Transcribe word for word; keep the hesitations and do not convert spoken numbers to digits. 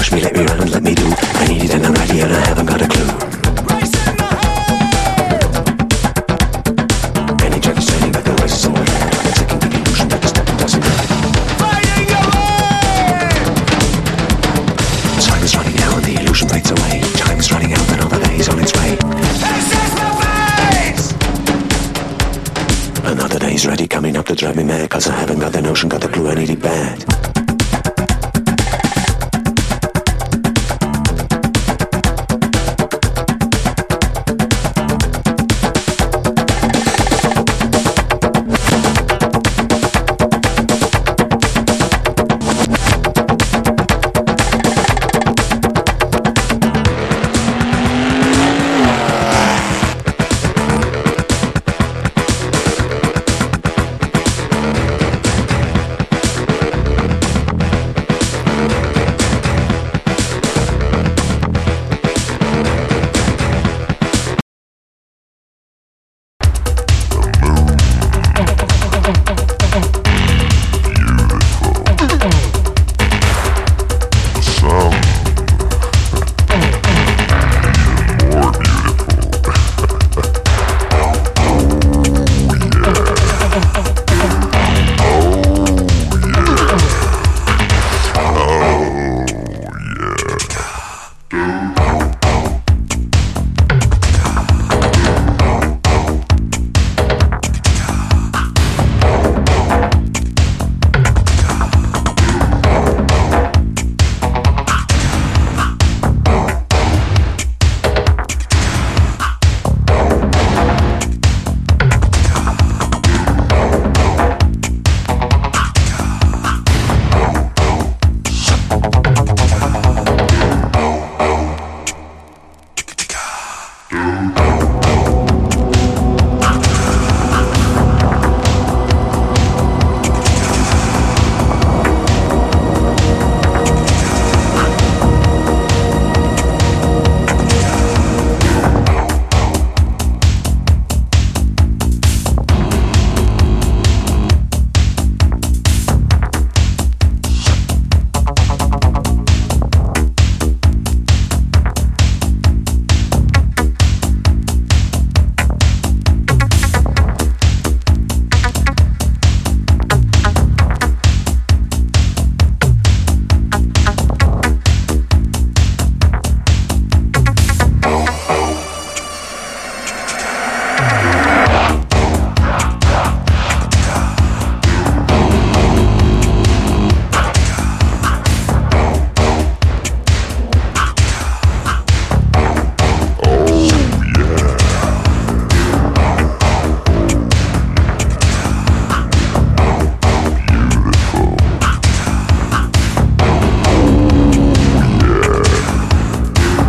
push me, let me run and let me do. I need it and I'm ready and I haven't got a clue. Any track is turning back the races on my head. I'm taking the illusion that the stepping doesn't hurt. Fighting away! Time is running out and the illusion fades away. Time is running out, another day is on its way. This is my face! Another day's ready coming up to drive me mad. Cause I haven't got the notion, got the clue, I need it bad.